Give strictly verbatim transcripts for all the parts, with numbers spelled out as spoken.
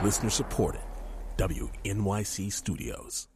Listener supported. W N Y C Studios.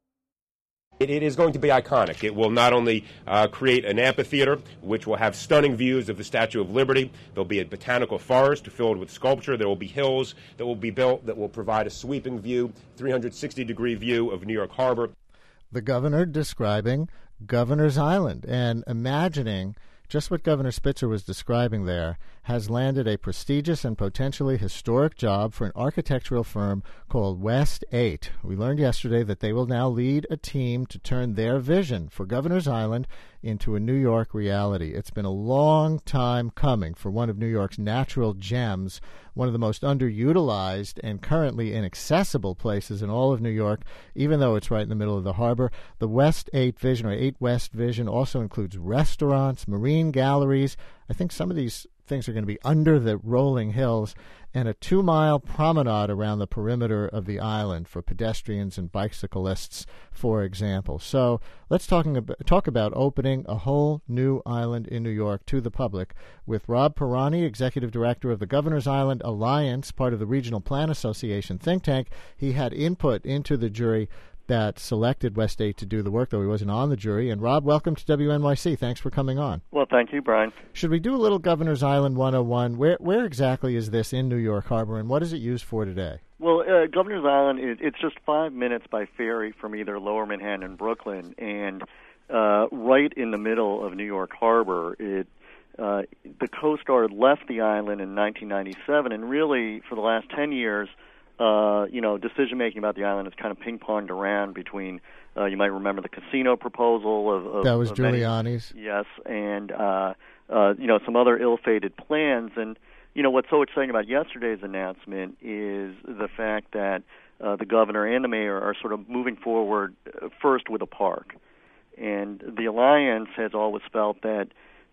It, it is going to be iconic. It will not only uh, create an amphitheater, which will have stunning views of the Statue of Liberty. There'll be a botanical forest filled with sculpture. There will be hills that will be built that will provide a sweeping view, three hundred sixty degree view of New York Harbor. The governor describing Governor's Island and imagining just what Governor Spitzer was describing there has landed a prestigious and potentially historic job for an architectural firm called West eight. We learned yesterday that they will now lead a team to turn their vision for Governor's Island into a New York reality. It's been a long time coming for one of New York's natural gems, one of the most underutilized and currently inaccessible places in all of New York, even though it's right in the middle of the harbor. The West eight vision, or eight West vision, also includes restaurants, marine galleries. I think some of these things are going to be under the rolling hills, and a two-mile promenade around the perimeter of the island for pedestrians and bicyclists, for example. So let's talking about, talk about opening a whole new island in New York to the public with Rob Perani, Executive Director of the Governor's Island Alliance, part of the Regional Plan Association think tank. He had input into the jury that selected West eight to do the work, though he wasn't on the jury. And Rob, welcome to W N Y C. Thanks for coming on. Well, thank you, Brian. Should we do a little Governor's Island one oh one? Where where exactly is this in New York Harbor, and what is it used for today? Well, uh, Governor's Island, is, it's just five minutes by ferry from either Lower Manhattan and Brooklyn, and uh, right in the middle of New York Harbor. It uh, the Coast Guard left the island in nineteen ninety-seven, and really, for the last ten years, Uh, you know, decision-making about the island is kind of ping-ponged around between, uh, you might remember the casino proposal of... of that was of Giuliani's. Many, yes, and, uh, uh, you know, some other ill-fated plans. And, you know, what's so exciting about yesterday's announcement is the fact that uh, the governor and the mayor are sort of moving forward uh, first with a park. And the alliance has always felt that,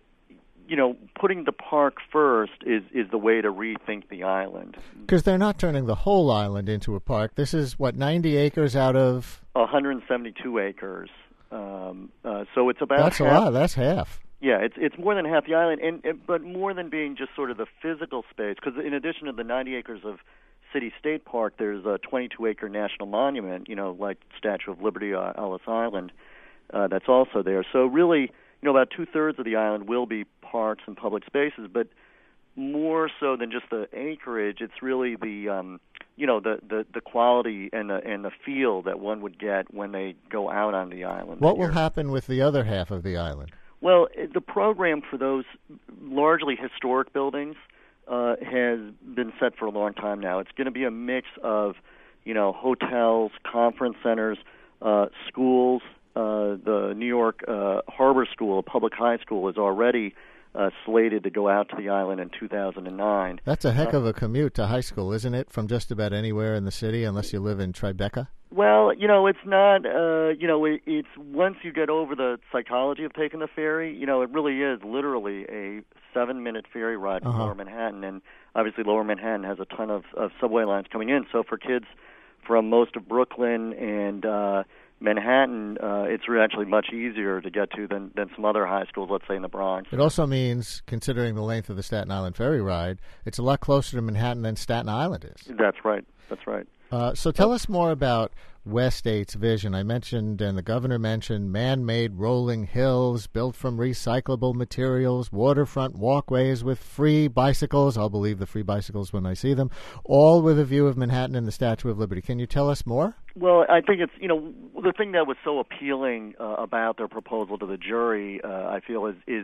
you know, putting the park first is, is the way to rethink the island. Because they're not turning the whole island into a park. This is, what, ninety acres out of? one hundred seventy-two acres. Um, uh, so it's about That's half. a lot. That's half. Yeah, it's it's more than half the island, and, and but more than being just sort of the physical space, because in addition to the ninety acres of City State Park, there's a twenty-two acre national monument, you know, like Statue of Liberty, uh, Ellis Island, uh, that's also there. So really, you know, about two-thirds of the island will be parks and public spaces, but more so than just the acreage, it's really the, um, you know, the, the, the quality and the and the feel that one would get when they go out on the island. What will happen with the other half of the island? Well, the program for those largely historic buildings uh, has been set for a long time now. It's going to be a mix of, you know, hotels, conference centers, uh, schools. Uh, the New York uh, Harbor School, a public high school, is already uh, slated to go out to the island in two thousand nine. That's a heck of a commute to high school, isn't it, from just about anywhere in the city, unless you live in Tribeca? Well, you know, it's not, uh, you know, it, it's once you get over the psychology of taking the ferry, you know, it really is literally a seven-minute ferry ride from uh-huh. Lower Manhattan, and obviously Lower Manhattan has a ton of, of subway lines coming in, so for kids from most of Brooklyn and uh Manhattan, uh, it's actually much easier to get to than, than some other high schools, let's say in the Bronx. It also means, considering the length of the Staten Island ferry ride, it's a lot closer to Manhattan than Staten Island is. That's right. That's right. Uh, so tell us more about West eight's vision. I mentioned, and the governor mentioned, man-made rolling hills built from recyclable materials, waterfront walkways with free bicycles. I'll believe the free bicycles when I see them, all with a view of Manhattan and the Statue of Liberty. Can you tell us more? Well, I think it's, you know, the thing that was so appealing uh, about their proposal to the jury, uh, I feel, is, is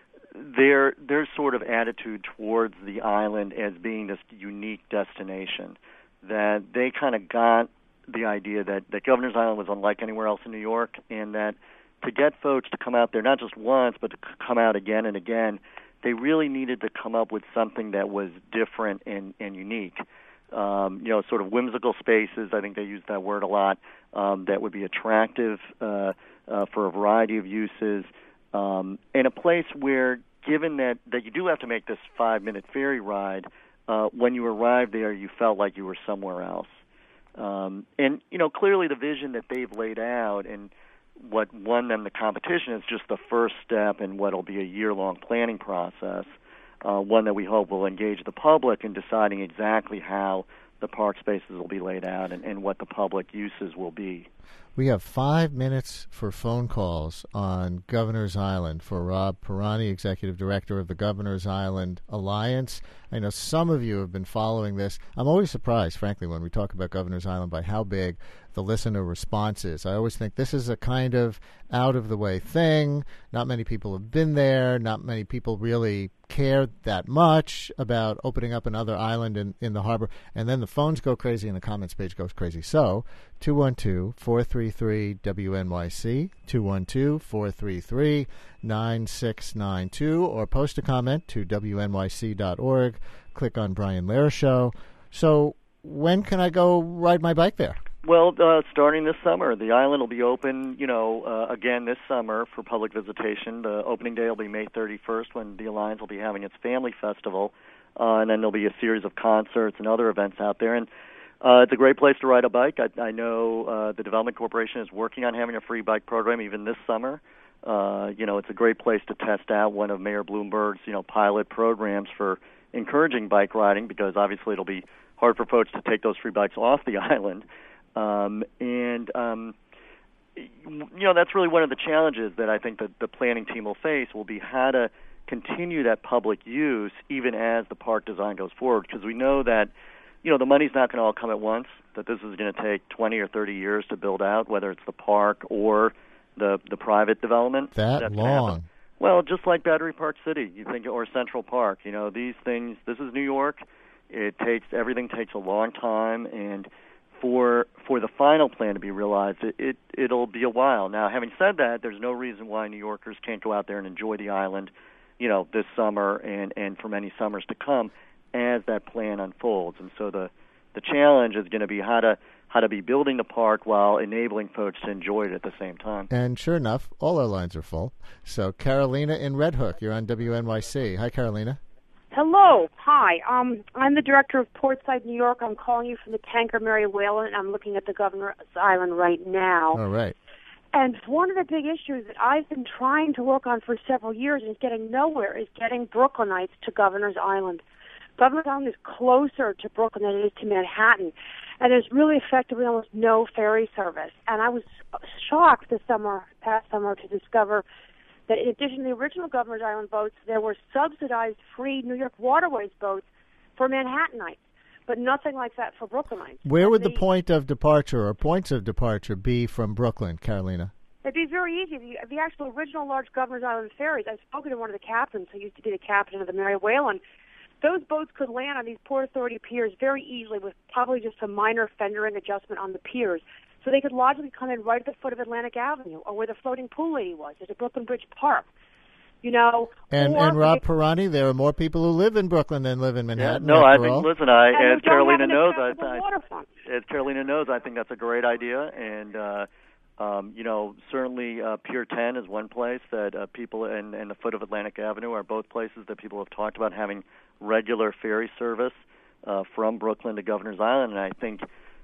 their their sort of attitude towards the island as being this unique destination, that they kind of got the idea that, that Governor's Island was unlike anywhere else in New York, and that to get folks to come out there not just once, but to come out again and again, they really needed to come up with something that was different and, and unique. Um, you know, sort of whimsical spaces, I think they used that word a lot, um, that would be attractive uh, uh, for a variety of uses, um, and a place where, given that, that you do have to make this five-minute ferry ride, Uh, when you arrived there, you felt like you were somewhere else. Um, and, you know, clearly the vision that they've laid out and what won them the competition is just the first step in what will be a year-long planning process, uh, one that we hope will engage the public in deciding exactly how the park spaces will be laid out and, and what the public uses will be. We have five minutes for phone calls on Governor's Island for Rob Pirani, Executive Director of the Governor's Island Alliance. I know some of you have been following this. I'm always surprised, frankly, when we talk about Governor's Island by how big the listener response is. I always think this is a kind of out-of-the-way thing. Not many people have been there. Not many people really care that much about opening up another island in, in the harbor. And then the phones go crazy and the comments page goes crazy. So, two one two, four three three, W N Y C, two one two, four three three, nine six nine two, or post a comment to W N Y C dot org. Click on Brian Lehrer Show. So, when can I go ride my bike there? Well, uh, starting this summer, the island will be open, you know, uh, again this summer for public visitation. The opening day will be May thirty-first when the Alliance will be having its family festival, uh, and then there'll be a series of concerts and other events out there. And uh, it's a great place to ride a bike. I, I know uh, the Development Corporation is working on having a free bike program even this summer. Uh, you know, it's a great place to test out one of Mayor Bloomberg's, you know, pilot programs for encouraging bike riding, because obviously it'll be hard for folks to take those free bikes off the island. Um, and, um, you know, that's really one of the challenges that I think that the planning team will face will be how to continue that public use even as the park design goes forward. Because we know that, you know, the money's not going to all come at once, that this is going to take twenty or thirty years to build out, whether it's the park or the the private development. That that's long. Well, just like Battery Park City, you think, or Central Park, you know, these things, this is New York. It takes, everything takes a long time, and For for the final plan to be realized, it, it it'll be a while. Now, having said that, there's no reason why New Yorkers can't go out there and enjoy the island, you know, this summer and, and for many summers to come as that plan unfolds. And so the the challenge is going to be how to how to be building the park while enabling folks to enjoy it at the same time. And sure enough, all our lines are full. So Carolina in Red Hook, you're on W N Y C. Hi, Carolina. Hello. Hi. Um, I'm the director of Portside, New York. I'm calling you from the tanker Mary Whalen, and I'm looking at the Governor's Island right now. All right. And one of the big issues that I've been trying to work on for several years and is getting nowhere is getting Brooklynites to Governor's Island. Governor's Island is closer to Brooklyn than it is to Manhattan, and there's really effectively almost no ferry service. And I was shocked this summer, past summer, to discover that in addition to the original Governor's Island boats, there were subsidized free New York Waterways boats for Manhattanites, but nothing like that for Brooklynites. Where would the, the point of departure or points of departure be from Brooklyn, Carolina? It'd be very easy. The, the actual original large Governor's Island ferries, I've spoken to one of the captains who used to be the captain of the Mary Whalen. Those boats could land on these Port Authority piers very easily with probably just a minor fendering adjustment on the piers. So they could logically come in right at the foot of Atlantic Avenue, or where the floating pool lady was, at the Brooklyn Bridge Park. You know, and and Rob Pirani, there are more people who live in Brooklyn than live in Manhattan. Yeah, no, I think. all. Listen, I and as Carolina knows, I, I, as Carolina knows, I think that's a great idea, and uh, um, you know, certainly uh, Pier ten is one place that uh, people, and and the foot of Atlantic Avenue are both places that people have talked about having regular ferry service uh, from Brooklyn to Governor's Island, and I think.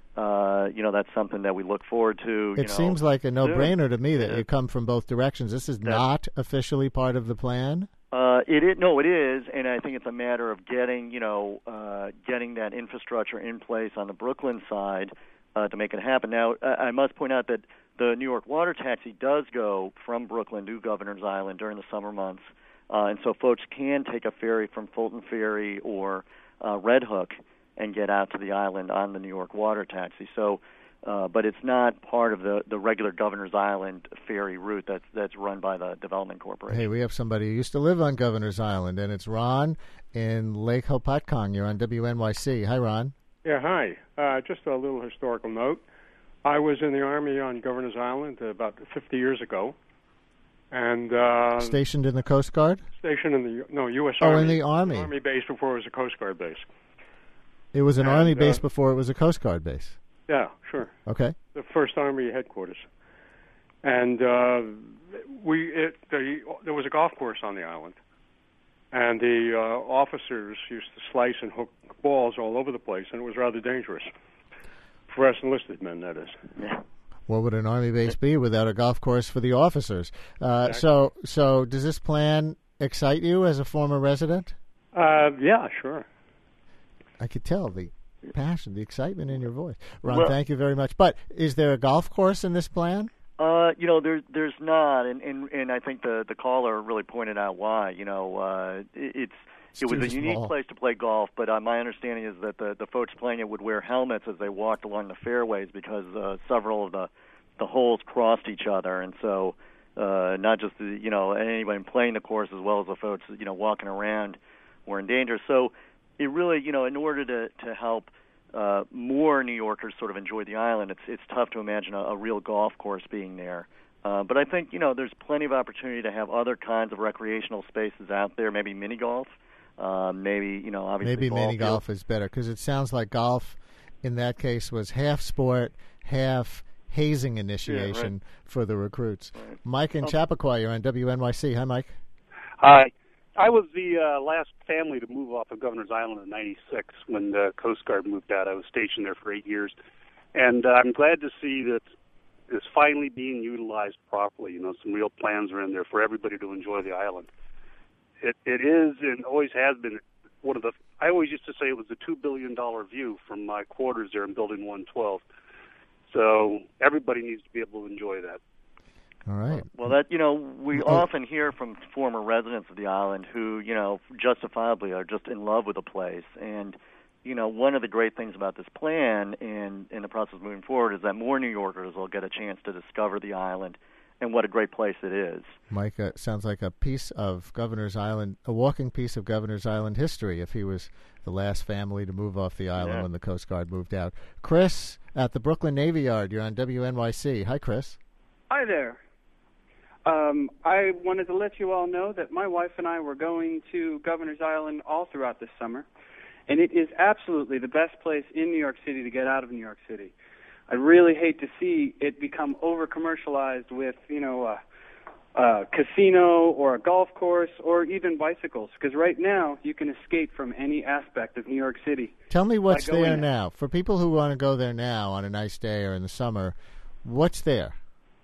Uh, you know, that's something that we look forward to. You it know, seems like a no-brainer soon. to me that yeah. you come from both directions. This is That's, not officially part of the plan? Uh, it is, no, it is, and I think it's a matter of getting, you know, uh, getting that infrastructure in place on the Brooklyn side uh, to make it happen. Now, I, I must point out that the New York water taxi does go from Brooklyn to Governor's Island during the summer months, uh, and so folks can take a ferry from Fulton Ferry or uh, Red Hook and get out to the island on the New York water taxi. So, uh, but it's not part of the, the regular Governor's Island ferry route that's that's run by the Development Corporation. Hey, we have somebody who used to live on Governor's Island, and it's Ron in Lake Hopatcong. You're on W N Y C. Hi, Ron. Yeah, hi. Uh, just a little historical note. I was in the Army on Governor's Island about fifty years ago. And uh, stationed in the Coast Guard? Stationed in the, no, U S Oh, Army. in the Army. Army base before it was a Coast Guard base. It was an and, Army base uh, before it was a Coast Guard base. Yeah, sure. Okay. The first Army headquarters, and uh, we it the, there was a golf course on the island, and the uh, officers used to slice and hook balls all over the place, and it was rather dangerous for us enlisted men. That is. Yeah. What would an Army base be without a golf course for the officers? Uh, exactly. So, so does this plan excite you as a former resident? Uh, yeah, sure. I could tell the passion, the excitement in your voice. Ron, Well, thank you very much. But is there a golf course in this plan? Uh, you know, there's there's not, and, and and I think the the caller really pointed out why. You know, uh, it, it's It's it was too a unique small. place to play golf, but uh, my understanding is that the the folks playing it would wear helmets as they walked along the fairways because uh, several of the the holes crossed each other, and so uh, not just the, you know anybody playing the course as well as the folks you know walking around were in danger. So it really, you know, in order to to help Uh, more New Yorkers sort of enjoy the island, it's it's tough to imagine a, a real golf course being there. Uh, but I think, you know, there's plenty of opportunity to have other kinds of recreational spaces out there, maybe mini golf, uh, maybe, you know, obviously Maybe ball mini field. golf is better because it sounds like golf in that case was half sport, half hazing initiation Yeah, right. for the recruits. Right. Mike in Um, Chappaqua, you're on W N Y C. Hi, Mike. Hi. I was the uh, last family to move off of Governor's Island in ninety-six when the Coast Guard moved out. I was stationed there for eight years. And uh, I'm glad to see that it's finally being utilized properly. You know, some real plans are in there for everybody to enjoy the island. It It is and always has been one of the, I always used to say it was the two billion dollars view from my quarters there in Building one twelve. So everybody needs to be able to enjoy that. All right. Well, that you know, we Oh. often hear from former residents of the island who, you know, justifiably are just in love with the place. And, you know, one of the great things about this plan and in the process of moving forward is that more New Yorkers will get a chance to discover the island and what a great place it is. Mike, uh, sounds like a piece of Governor's Island, a walking piece of Governor's Island history if he was the last family to move off the island Yeah. when the Coast Guard moved out. Chris at the Brooklyn Navy Yard, you're on W N Y C. Hi, Chris. Hi there. Um, I wanted to let you all know that my wife and I were going to Governor's Island all throughout this summer, and it is absolutely the best place in New York City to get out of New York City. I really hate to see it become over-commercialized with, you know, a, a casino or a golf course or even bicycles, because right now you can escape from any aspect of New York City. Tell me what's By going there there. now. For people who want to go there now on a nice day or in the summer, what's there?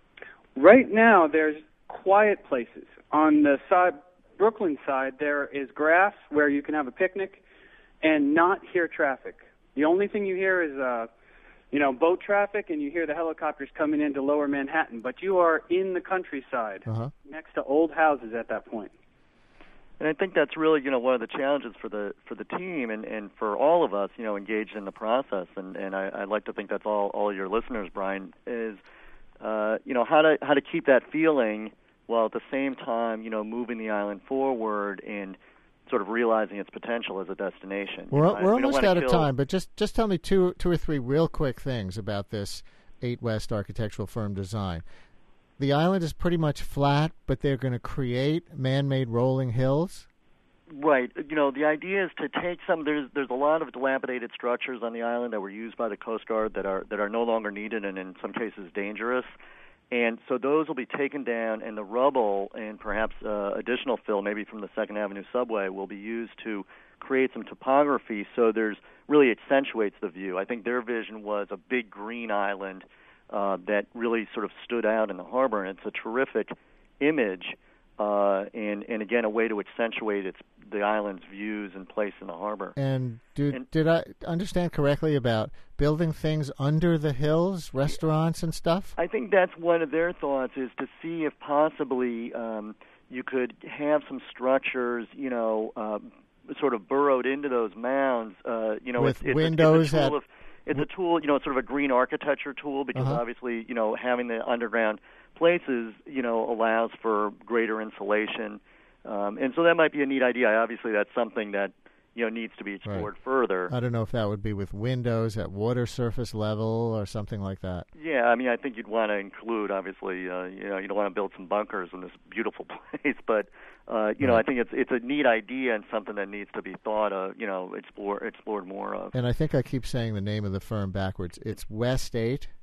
Right now, there's quiet places. On the side, Brooklyn side, there is grass where you can have a picnic and not hear traffic. The only thing you hear is, uh, you know, boat traffic, and you hear the helicopters coming into Lower Manhattan. But you are in the countryside, Uh-huh. next to old houses at that point. And I think that's really, you know, one of the challenges for the for the team and, and for all of us, you know, engaged in the process. And, and I, I'd like to think that's all, all your listeners, Brian, is, uh, you know, how to how to keep that feeling while at the same time, you know, moving the island forward and sort of realizing its potential as a destination. We're, You know, I- we're we don't almost wanna out of kill- time, but just, just tell me two, two or three real quick things about this eight West architectural firm design. The island is pretty much flat, but they're going to create man-made rolling hills. Right. You know, the idea is to take some. There's there's a lot of dilapidated structures on the island that were used by the Coast Guard that are that are no longer needed and in some cases dangerous. And so those will be taken down, and the rubble and perhaps uh, additional fill, maybe from the Second Avenue subway, will be used to create some topography. So there's really accentuates the view. I think their vision was a big green island uh, that really sort of stood out in the harbor, and it's a terrific image. Uh, and, and again, a way to accentuate its the island's views and place in the harbor. And, do, And- did I understand correctly about building things under the hills, restaurants and stuff? I think that's one of their thoughts, is to see if possibly um, you could have some structures, you know, uh, sort of burrowed into those mounds. Uh, you know, With it's, it's windows a, it's a at- tool of, it's a tool, you know, sort of a green architecture tool, because Uh-huh. obviously, you know, having the underground places, you know, allows for greater insulation. Um, and so that might be a neat idea. Obviously, that's something that, you know, needs to be explored further. I don't know if that would be with windows at water surface level or something like that. Yeah, I mean, I think you'd want to include, obviously, uh, you know, you don't want to build some bunkers in this beautiful place, but, uh, you know, I think it's it's a neat idea and something that needs to be thought of, you know, explore, explored more of. And I think I keep saying the name of the firm backwards. It's West eight.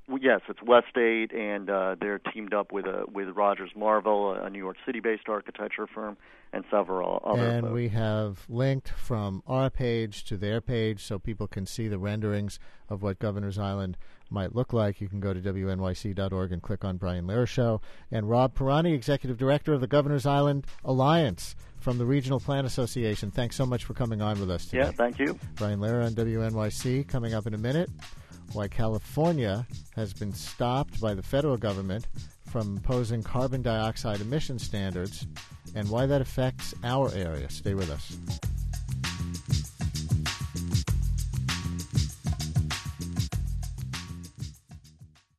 Yes, it's Westate, and uh, they're teamed up with a, with Rogers Marvel, a New York City-based architecture firm, and several other And folks. we have linked from our page to their page so people can see the renderings of what Governor's Island might look like. You can go to W N Y C dot org and click on Brian Lehrer Show. And Rob Pirani, Executive Director of the Governor's Island Alliance from the Regional Plan Association. Thanks so much for coming on with us today. Yeah, thank you. Brian Lehrer on W N Y C coming up in a minute. Why California has been stopped by the federal government from imposing carbon dioxide emission standards and why that affects our area. Stay with us.